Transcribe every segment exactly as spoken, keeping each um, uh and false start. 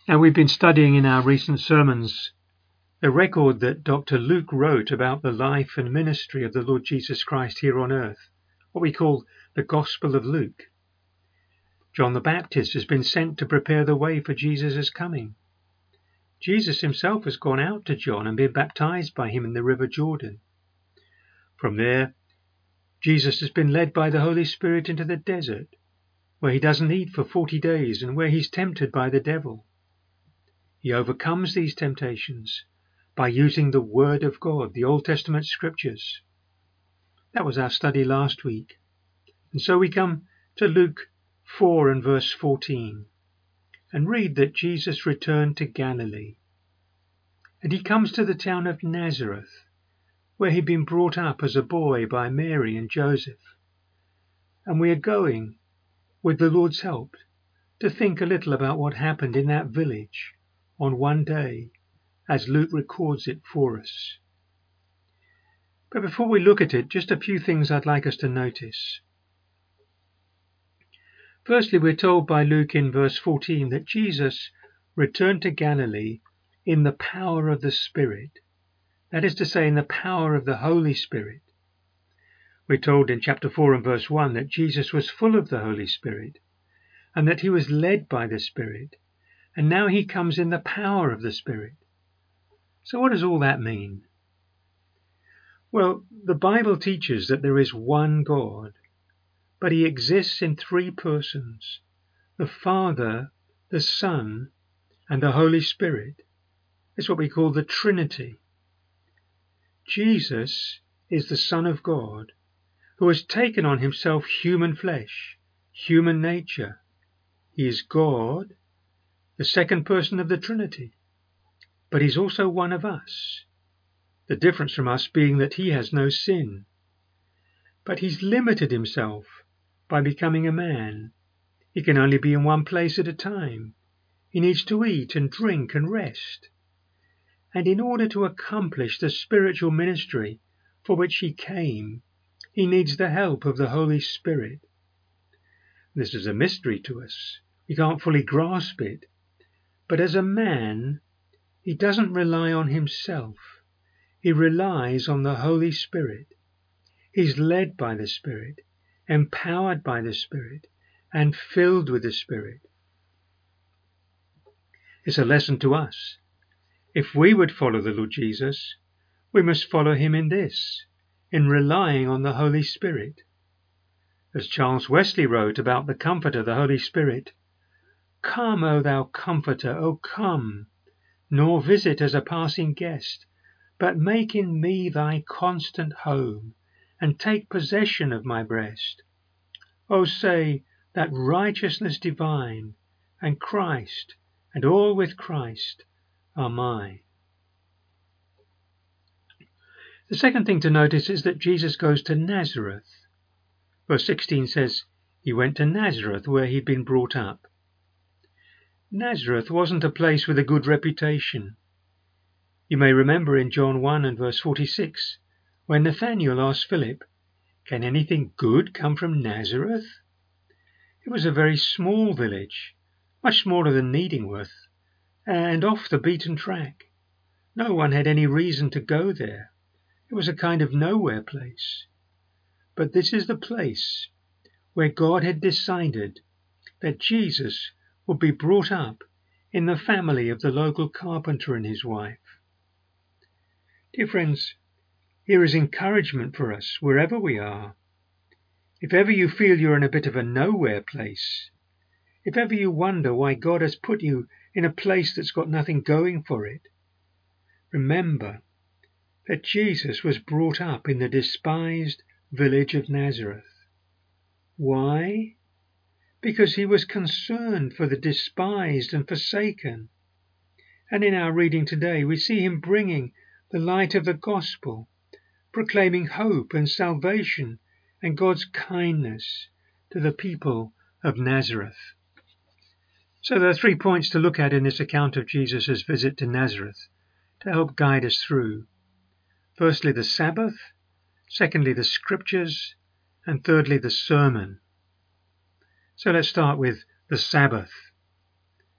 Now, we've been studying in our recent sermons the record that Doctor Luke wrote about the life and ministry of the Lord Jesus Christ here on earth, what we call the Gospel of Luke. John the Baptist has been sent to prepare the way for Jesus' coming. Jesus himself has gone out to John and been baptized by him in the river Jordan. From there, Jesus has been led by the Holy Spirit into the desert, where he doesn't eat for forty days and where he's tempted by the devil. He overcomes these temptations by using the Word of God, the Old Testament Scriptures. That was our study last week. And so we come to Luke four and verse fourteen and read that Jesus returned to Galilee. And he comes to the town of Nazareth, where he'd been brought up as a boy by Mary and Joseph. And we are going, with the Lord's help, to think a little about what happened in that village on one day, as Luke records it for us. But before we look at it, just a few things I'd like us to notice. Firstly, we're told by Luke in verse fourteen that Jesus returned to Galilee in the power of the Spirit. That is to say, in the power of the Holy Spirit. We're told in chapter four and verse one that Jesus was full of the Holy Spirit and that he was led by the Spirit. And now he comes in the power of the Spirit. So what does all that mean? Well, the Bible teaches that there is one God, but he exists in three persons: the Father, the Son, and the Holy Spirit. It's what we call the Trinity. Jesus is the Son of God, who has taken on himself human flesh, human nature. He is God, the second person of the Trinity, but he's also one of us, the difference from us being that he has no sin. But he's limited himself by becoming a man. He can only be in one place at a time. He needs to eat and drink and rest. And in order to accomplish the spiritual ministry for which he came, he needs the help of the Holy Spirit. This is a mystery to us. We can't fully grasp it. But as a man, he doesn't rely on himself. He relies on the Holy Spirit. He's led by the Spirit, empowered by the Spirit, and filled with the Spirit. It's a lesson to us. If we would follow the Lord Jesus, we must follow him in this, in relying on the Holy Spirit. As Charles Wesley wrote about the Comforter, the Holy Spirit, "Come, O thou Comforter, O come, nor visit as a passing guest, but make in me thy constant home, and take possession of my breast. O say that righteousness divine, and Christ, and all with Christ, are mine." The second thing to notice is that Jesus goes to Nazareth. Verse sixteen says, he went to Nazareth where he'd been brought up. Nazareth wasn't a place with a good reputation. You may remember in John one and verse forty-six, when Nathanael asked Philip, "Can anything good come from Nazareth?" It was a very small village, much smaller than Needingworth, and off the beaten track. No one had any reason to go there. It was a kind of nowhere place. But this is the place where God had decided that Jesus would be brought up in the family of the local carpenter and his wife. Dear friends, here is encouragement for us wherever we are. If ever you feel you're in a bit of a nowhere place, if ever you wonder why God has put you in a place that's got nothing going for it, remember that Jesus was brought up in the despised village of Nazareth. Why? Because he was concerned for the despised and forsaken. And in our reading today, we see him bringing the light of the gospel, proclaiming hope and salvation and God's kindness to the people of Nazareth. So there are three points to look at in this account of Jesus' visit to Nazareth to help guide us through. Firstly, the Sabbath. Secondly, the Scriptures. And thirdly, the sermon. So let's start with the Sabbath.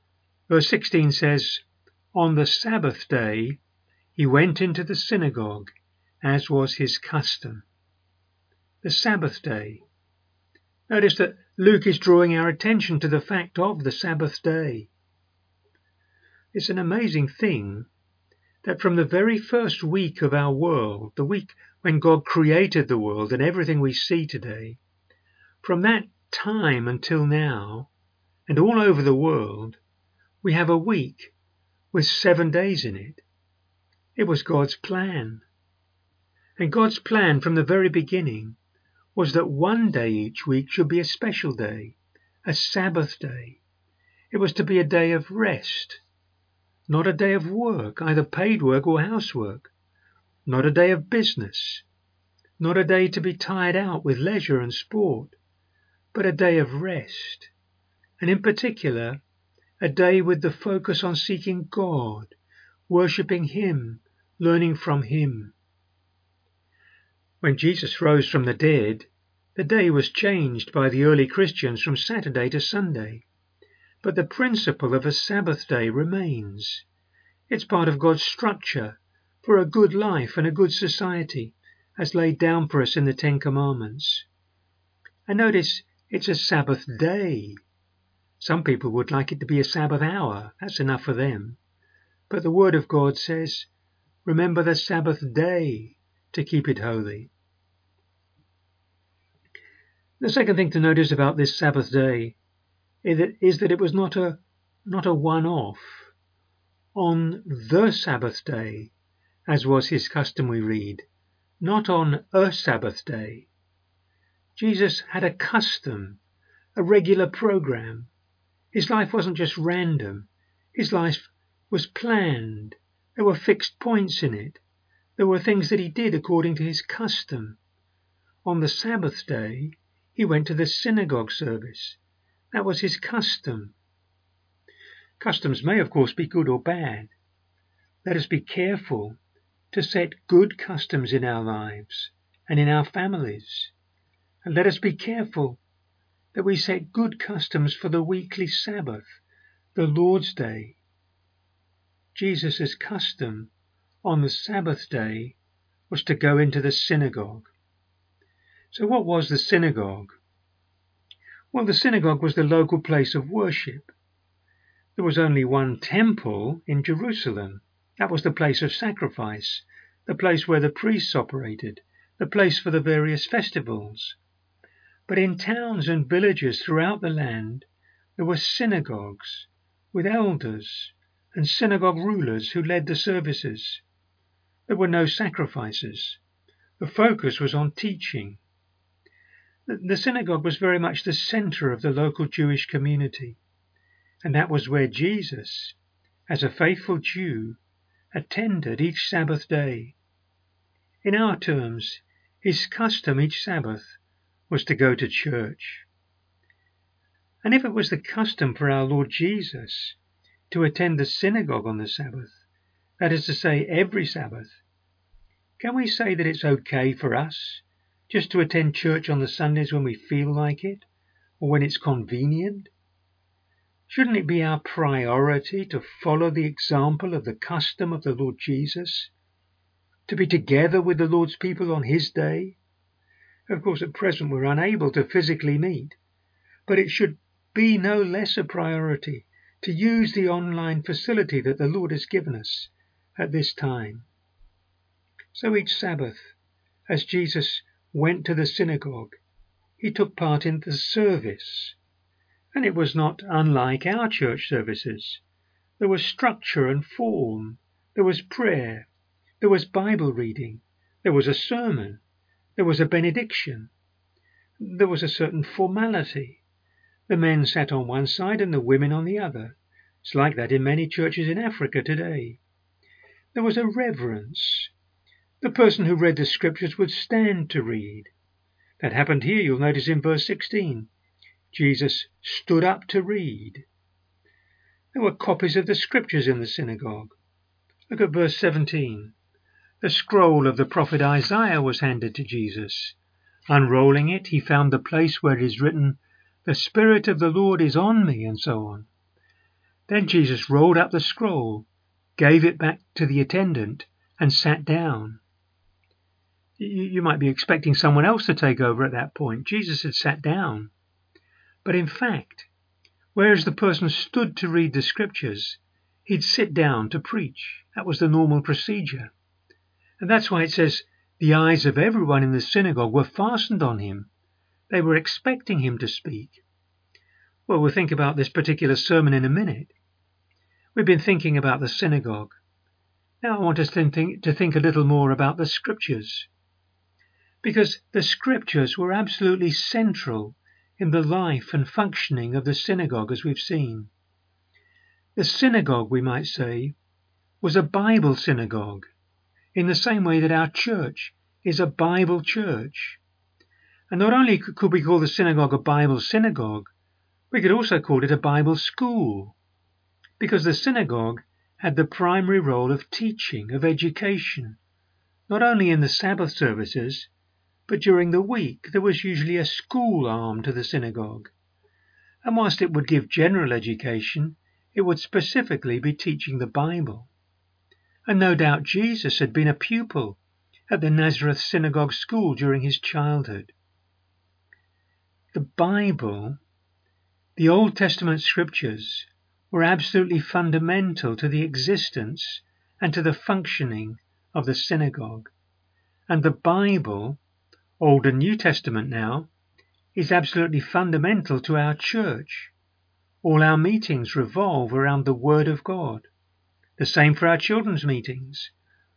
Verse sixteen says, "On the Sabbath day he went into the synagogue, as was his custom." The Sabbath day. Notice that Luke is drawing our attention to the fact of the Sabbath day. It's an amazing thing that from the very first week of our world, the week when God created the world and everything we see today, from that time until now, and all over the world, we have a week with seven days in it. It was God's plan. And God's plan from the very beginning was that one day each week should be a special day, a Sabbath day. It was to be a day of rest, not a day of work, either paid work or housework, not a day of business, not a day to be tired out with leisure and sport, but a day of rest, and in particular, a day with the focus on seeking God, worshipping Him, learning from Him. When Jesus rose from the dead, the day was changed by the early Christians from Saturday to Sunday. But the principle of a Sabbath day remains. It's part of God's structure for a good life and a good society, as laid down for us in the Ten Commandments. And notice, it's a Sabbath day. Some people would like it to be a Sabbath hour. That's enough for them. But the Word of God says, remember the Sabbath day to keep it holy. The second thing to notice about this Sabbath day is that it was not a not a one-off. On the Sabbath day, as was his custom, we read, not on a Sabbath day. Jesus had a custom, a regular program. His life wasn't just random. His life was planned. There were fixed points in it. There were things that he did according to his custom. On the Sabbath day, he went to the synagogue service. That was his custom. Customs may, of course, be good or bad. Let us be careful to set good customs in our lives and in our families. And let us be careful that we set good customs for the weekly Sabbath, the Lord's Day. Jesus' custom on the Sabbath day was to go into the synagogue. So what was the synagogue? Well, the synagogue was the local place of worship. There was only one temple in Jerusalem. That was the place of sacrifice, the place where the priests operated, the place for the various festivals. But in towns and villages throughout the land, there were synagogues with elders and synagogue rulers who led the services. There were no sacrifices. The focus was on teaching. The synagogue was very much the center of the local Jewish community, and that was where Jesus, as a faithful Jew, attended each Sabbath day. In our terms, his custom each Sabbath was to go to church. And if it was the custom for our Lord Jesus to attend the synagogue on the Sabbath, that is to say, every Sabbath, can we say that it's okay for us just to attend church on the Sundays when we feel like it, or when it's convenient? Shouldn't it be our priority to follow the example of the custom of the Lord Jesus, to be together with the Lord's people on his day? Of course, at present we're unable to physically meet, but it should be no less a priority to use the online facility that the Lord has given us at this time. So each Sabbath, as Jesus went to the synagogue, he took part in the service. And it was not unlike our church services. There was structure and form. There was prayer. There was Bible reading. There was a sermon. There was a benediction. There was a certain formality. The men sat on one side and the women on the other. It's like that in many churches in Africa today. There was a reverence. The person who read the scriptures would stand to read. That happened here, you'll notice in verse sixteen. Jesus stood up to read. There were copies of the scriptures in the synagogue. Look at verse seventeen. The scroll of the prophet Isaiah was handed to Jesus. Unrolling it, he found the place where it is written, "The Spirit of the Lord is on me," and so on. Then Jesus rolled up the scroll, gave it back to the attendant, and sat down. You, you might be expecting someone else to take over at that point. Jesus had sat down. But in fact, whereas the person stood to read the scriptures, he'd sit down to preach. That was the normal procedure. And that's why it says the eyes of everyone in the synagogue were fastened on him. They were expecting him to speak. Well, we'll think about this particular sermon in a minute. We've been thinking about the synagogue. Now I want us to think, to think a little more about the scriptures. Because the scriptures were absolutely central in the life and functioning of the synagogue, as we've seen. The synagogue, we might say, was a Bible synagogue, in the same way that our church is a Bible church. And not only could we call the synagogue a Bible synagogue, we could also call it a Bible school, because the synagogue had the primary role of teaching, of education, not only in the Sabbath services, but during the week there was usually a school arm to the synagogue. And whilst it would give general education, it would specifically be teaching the Bible. And no doubt Jesus had been a pupil at the Nazareth Synagogue School during his childhood. The Bible, the Old Testament scriptures, were absolutely fundamental to the existence and to the functioning of the synagogue. And the Bible, Old and New Testament now, is absolutely fundamental to our church. All our meetings revolve around the Word of God. The same for our children's meetings.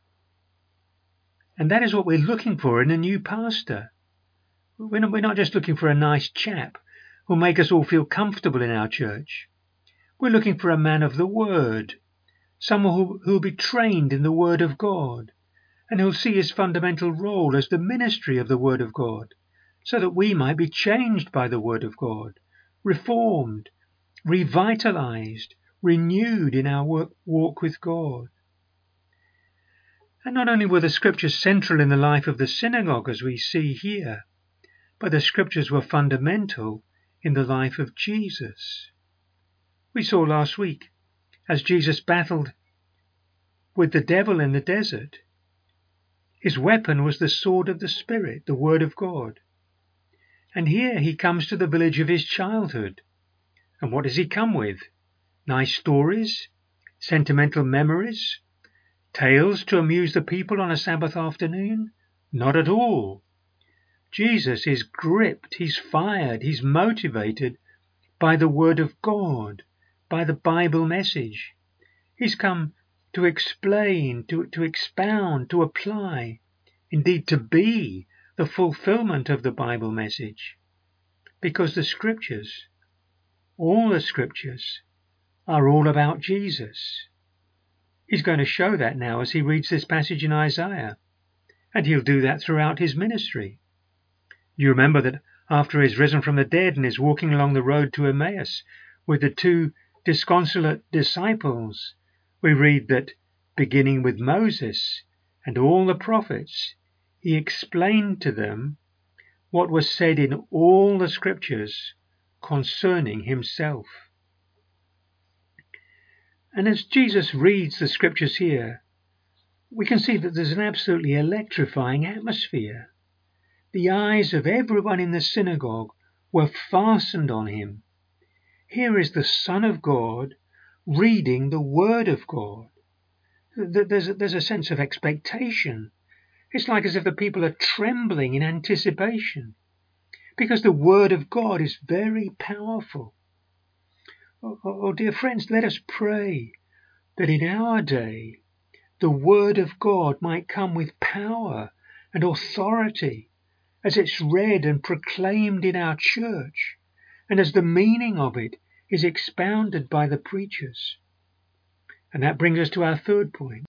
And that is what we're looking for in a new pastor. We're not, we're not just looking for a nice chap who'll make us all feel comfortable in our church. We're looking for a man of the Word, someone who who'll be trained in the Word of God, and who'll see his fundamental role as the ministry of the Word of God, so that we might be changed by the Word of God, reformed, revitalized, renewed in our work, walk with God. And not only were the scriptures central in the life of the synagogue, as we see here, but the scriptures were fundamental in the life of Jesus. We saw last week, as Jesus battled with the devil in the desert, his weapon was the sword of the Spirit, the Word of God. And here he comes to the village of his childhood. And what does he come with? Nice stories? Sentimental memories? Tales to amuse the people on a Sabbath afternoon? Not at all. Jesus is gripped, he's fired, he's motivated by the Word of God, by the Bible message. He's come to explain, to, to expound, to apply, indeed to be the fulfillment of the Bible message. Because the scriptures, all the scriptures, are all about Jesus. He's going to show that now as he reads this passage in Isaiah, and he'll do that throughout his ministry. You remember that after he's risen from the dead and is walking along the road to Emmaus with the two disconsolate disciples, we read that, beginning with Moses and all the prophets, he explained to them what was said in all the scriptures concerning himself. And as Jesus reads the scriptures here, we can see that there's an absolutely electrifying atmosphere. The eyes of everyone in the synagogue were fastened on him. Here is the Son of God reading the Word of God. There's a, there's a sense of expectation. It's like as if the people are trembling in anticipation, because the Word of God is very powerful. Oh, oh, oh, dear friends, let us pray that in our day the Word of God might come with power and authority as it's read and proclaimed in our church, and as the meaning of it is expounded by the preachers. And that brings us to our third point.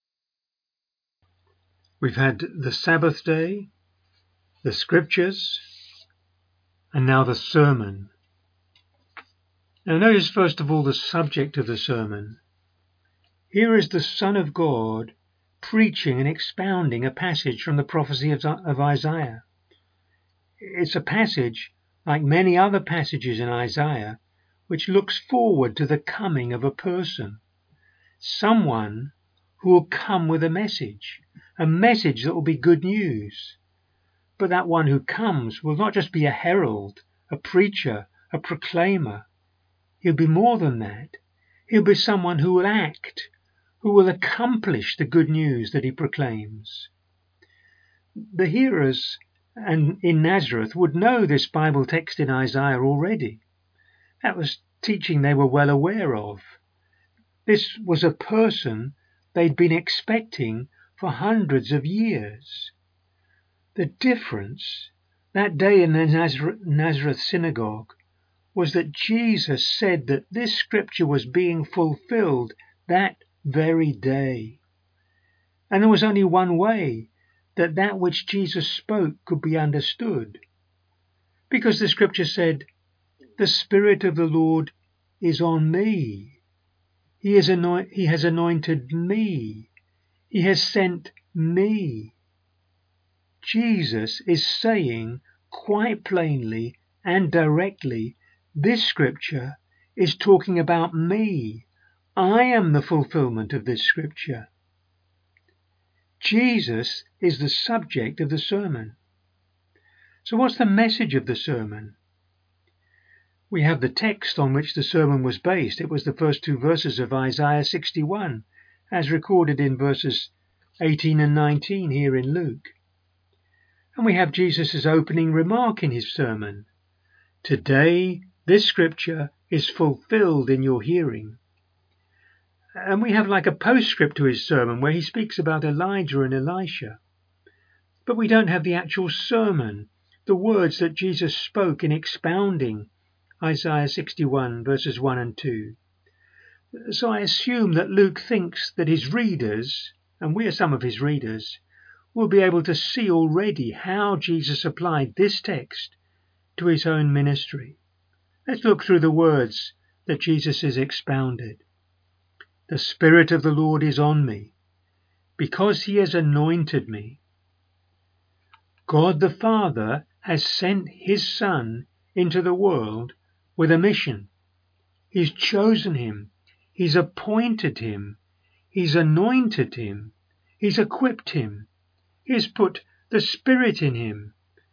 We've had the Sabbath day, the scriptures, and now the sermon. Now notice first of all the subject of the sermon. Here is the Son of God preaching and expounding a passage from the prophecy of, of Isaiah. It's a passage, like many other passages in Isaiah, which looks forward to the coming of a person, someone who will come with a message, a message that will be good news. But that one who comes will not just be a herald, a preacher, a proclaimer. He'll be more than that. He'll be someone who will act, who will accomplish the good news that he proclaims. The hearers and in Nazareth would know this Bible text in Isaiah already. That was teaching they were well aware of. This was a person they'd been expecting for hundreds of years. The difference that day in the Nazareth synagogue was that Jesus said that this scripture was being fulfilled that very day. And there was only one way that that which Jesus spoke could be understood. Because the scripture said, "The Spirit of the Lord is on me. He, is anoint- he has anointed me. He has sent me." Jesus is saying quite plainly and directly, this scripture is talking about me. I am the fulfillment of this scripture. Jesus is the subject of the sermon. So what's the message of the sermon? We have the text on which the sermon was based. It was the first two verses of Isaiah sixty-one, as recorded in verses eighteen and nineteen here in Luke. And we have Jesus' opening remark in his sermon. Today, this scripture is fulfilled in your hearing. And we have like a postscript to his sermon where he speaks about Elijah and Elisha. But we don't have the actual sermon, the words that Jesus spoke in expounding Isaiah sixty-one verses one and two. So I assume that Luke thinks that his readers, and we are some of his readers, will be able to see already how Jesus applied this text to his own ministry. Let's look through the words that Jesus has expounded. The Spirit of the Lord is on me, because he has anointed me. God the Father has sent his Son into the world with a mission. He's chosen him. He's appointed him. He's anointed him. He's equipped him. He has put the Spirit in him.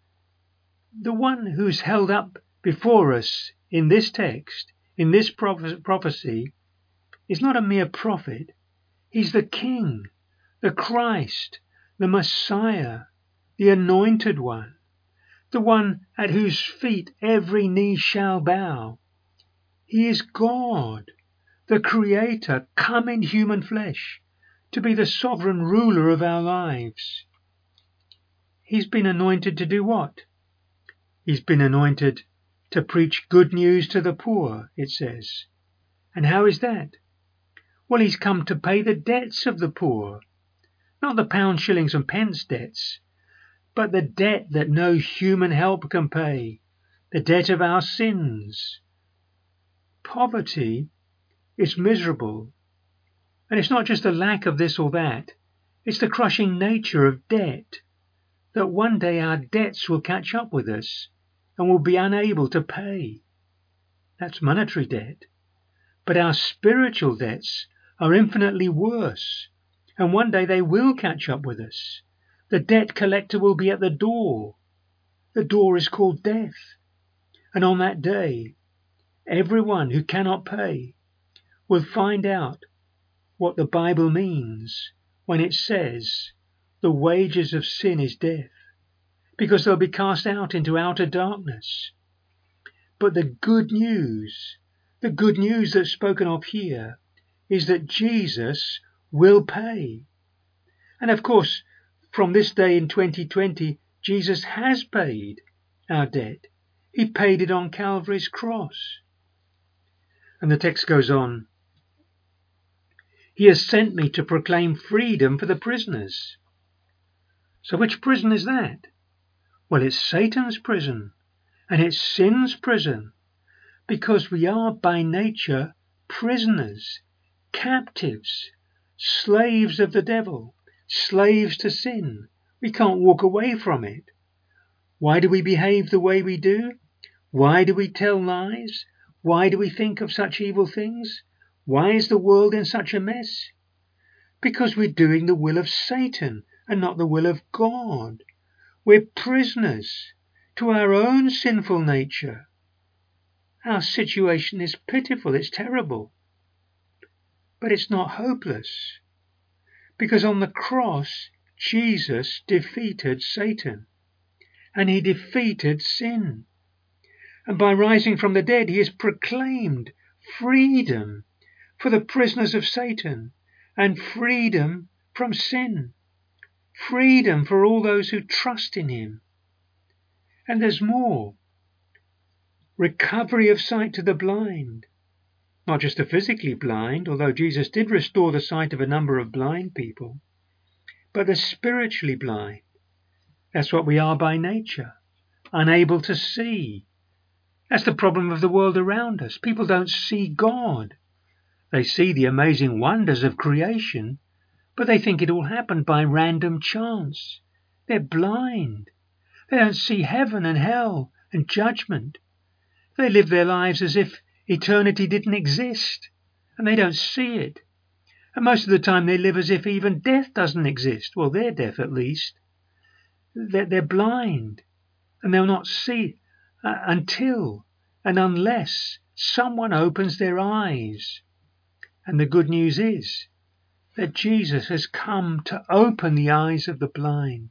The one who's held up before us in this text, in this prophecy, is not a mere prophet. He's the King, the Christ, the Messiah, the Anointed One, the one at whose feet every knee shall bow. He is God, the Creator, come in human flesh, to be the sovereign ruler of our lives. He's been anointed to do what? He's been anointed to preach good news to the poor, it says. And how is that? Well, he's come to pay the debts of the poor. Not the pounds, shillings and pence debts, but the debt that no human help can pay, the debt of our sins. Poverty is miserable. And it's not just a lack of this or that. It's the crushing nature of debt, that one day our debts will catch up with us and we'll be unable to pay. That's monetary debt. But our spiritual debts are infinitely worse, and one day they will catch up with us. The debt collector will be at the door. The door is called death. And on that day, everyone who cannot pay will find out what the Bible means when it says the wages of sin is death, because they'll be cast out into outer darkness. But the good news, the good news that's spoken of here, is that Jesus will pay. And of course, from this day in twenty twenty, Jesus has paid our debt. He paid it on Calvary's cross. And the text goes on. He has sent me to proclaim freedom for the prisoners. So which prison is that? Well, it's Satan's prison, and it's sin's prison, because we are by nature prisoners, captives, slaves of the devil, slaves to sin. We can't walk away from it. Why do we behave the way we do? Why do we tell lies? Why do we think of such evil things? Why is the world in such a mess? Because we're doing the will of Satan and not the will of God. We're prisoners to our own sinful nature. Our situation is pitiful, it's terrible. But it's not hopeless. Because on the cross, Jesus defeated Satan. And he defeated sin. And by rising from the dead, he has proclaimed freedom for the prisoners of Satan and freedom from sin. Freedom for all those who trust in him. And there's more. Recovery of sight to the blind. Not just the physically blind, although Jesus did restore the sight of a number of blind people, but the spiritually blind. That's what we are by nature, unable to see. That's the problem of the world around us. People don't see God. They see the amazing wonders of creation, but they think it all happened by random chance. They're blind. They don't see heaven and hell and judgment. They live their lives as if eternity didn't exist, and they don't see it. And most of the time they live as if even death doesn't exist. Well, they're deaf at least. They're, they're blind, and they'll not see uh, until and unless someone opens their eyes. And the good news is that Jesus has come to open the eyes of the blind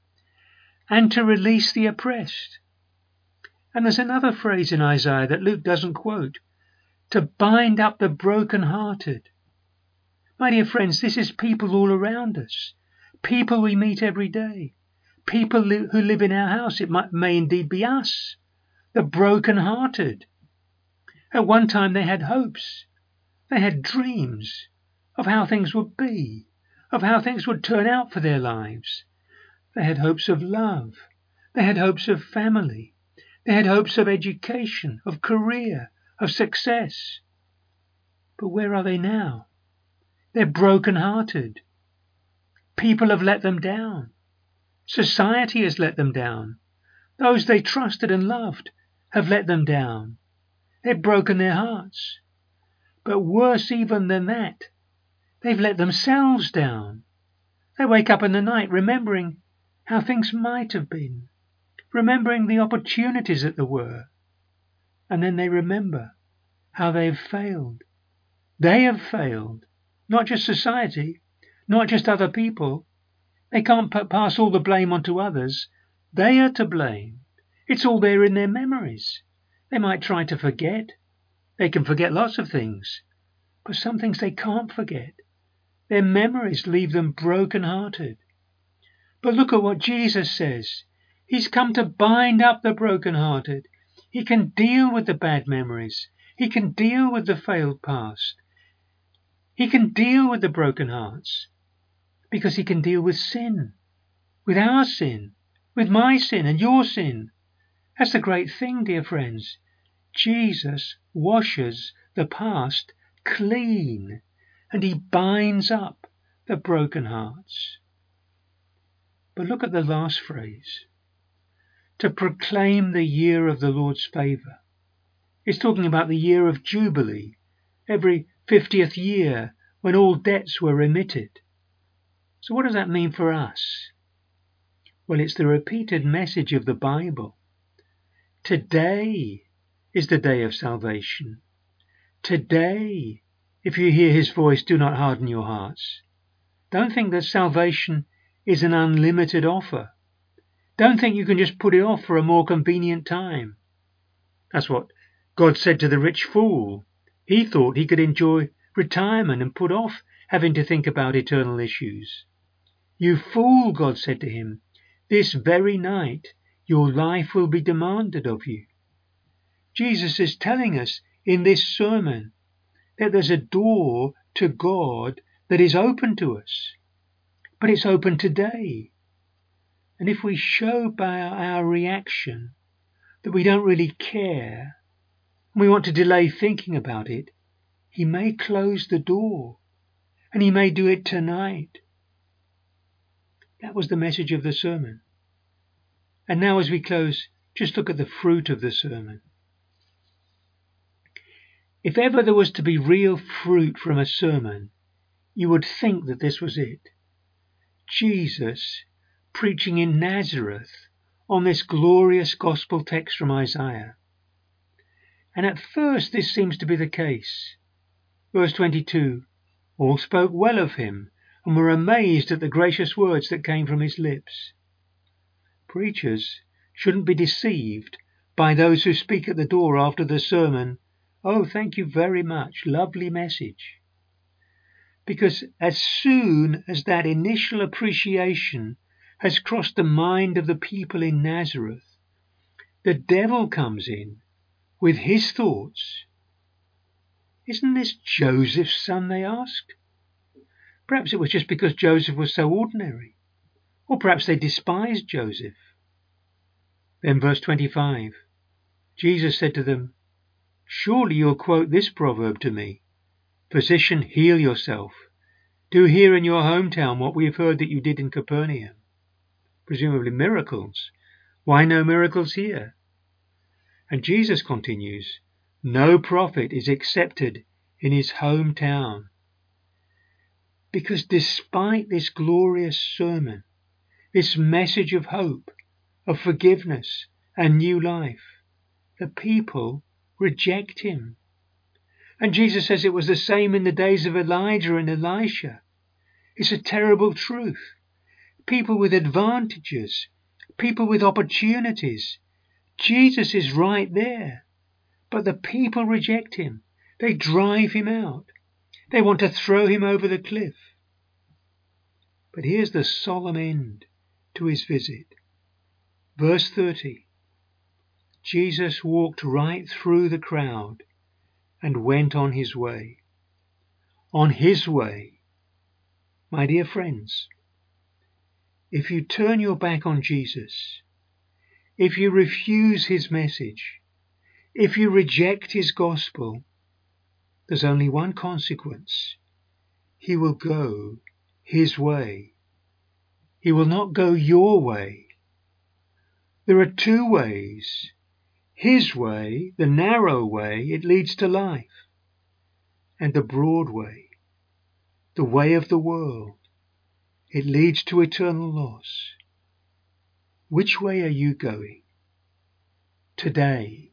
and to release the oppressed. And there's another phrase in Isaiah that Luke doesn't quote, to bind up the broken-hearted. My dear friends, this is people all around us, people we meet every day, people who live in our house. It might, may indeed be us, the broken-hearted. At one time they had hopes, they had dreams of how things would be, of how things would turn out for their lives. They had hopes of love, they had hopes of family, they had hopes of education, of career, of success. But where are they now? They're broken-hearted. People have let them down. Society has let them down. Those they trusted and loved have let them down. They've broken their hearts. But worse even than that, they've let themselves down. They wake up in the night remembering how things might have been, remembering the opportunities that there were, and then they remember how they have failed. They have failed, not just society, not just other people. They can't p- pass all the blame onto others. They are to blame. It's all there in their memories. They might try to forget. They can forget lots of things, but some things they can't forget. Their memories leave them broken-hearted. But look at what Jesus says. He's come to bind up the broken-hearted. He can deal with the bad memories. He can deal with the failed past. He can deal with the broken hearts because he can deal with sin, with our sin, with my sin and your sin. That's the great thing, dear friends. Jesus washes the past clean and he binds up the broken hearts. But look at the last phrase. To proclaim the year of the Lord's favour. It's talking about the year of Jubilee, every fiftieth year when all debts were remitted. So what does that mean for us? Well, it's the repeated message of the Bible. Today is the day of salvation. Today, if you hear his voice, do not harden your hearts. Don't think that salvation is an unlimited offer. Don't think you can just put it off for a more convenient time. That's what God said to the rich fool. He thought he could enjoy retirement and put off having to think about eternal issues. You fool, God said to him, this very night your life will be demanded of you. Jesus is telling us in this sermon that there's a door to God that is open to us, but it's open today. And if we show by our reaction that we don't really care, and we want to delay thinking about it, he may close the door, and he may do it tonight. That was the message of the sermon. And now as we close, just look at the fruit of the sermon. If ever there was to be real fruit from a sermon, you would think that this was it. Jesus preaching in Nazareth on this glorious gospel text from Isaiah. And at first this seems to be the case. Verse twenty-two, all spoke well of him and were amazed at the gracious words that came from his lips. Preachers shouldn't be deceived by those who speak at the door after the sermon, "Oh, thank you very much, lovely message." Because as soon as that initial appreciation has crossed the mind of the people in Nazareth, the devil comes in with his thoughts. Isn't this Joseph's son, they ask? Perhaps it was just because Joseph was so ordinary. Or perhaps they despised Joseph. Then verse twenty-five, Jesus said to them, "Surely you'll quote this proverb to me, 'Physician, heal yourself. Do here in your hometown what we have heard that you did in Capernaum.'" Presumably miracles. Why no miracles here? And Jesus continues, "No prophet is accepted in his hometown." Because despite this glorious sermon, this message of hope, of forgiveness and new life, the people reject him. And Jesus says it was the same in the days of Elijah and Elisha. It's a terrible truth. People with advantages, people with opportunities. Jesus is right there. But the people reject him. They drive him out. They want to throw him over the cliff. But here's the solemn end to his visit. Verse thirty. Jesus walked right through the crowd and went on his way. On his way. My dear friends, if you turn your back on Jesus, if you refuse his message, if you reject his gospel, there's only one consequence. He will go his way. He will not go your way. There are two ways. His way, the narrow way, it leads to life. And the broad way, the way of the world, it leads to eternal loss. Which way are you going today?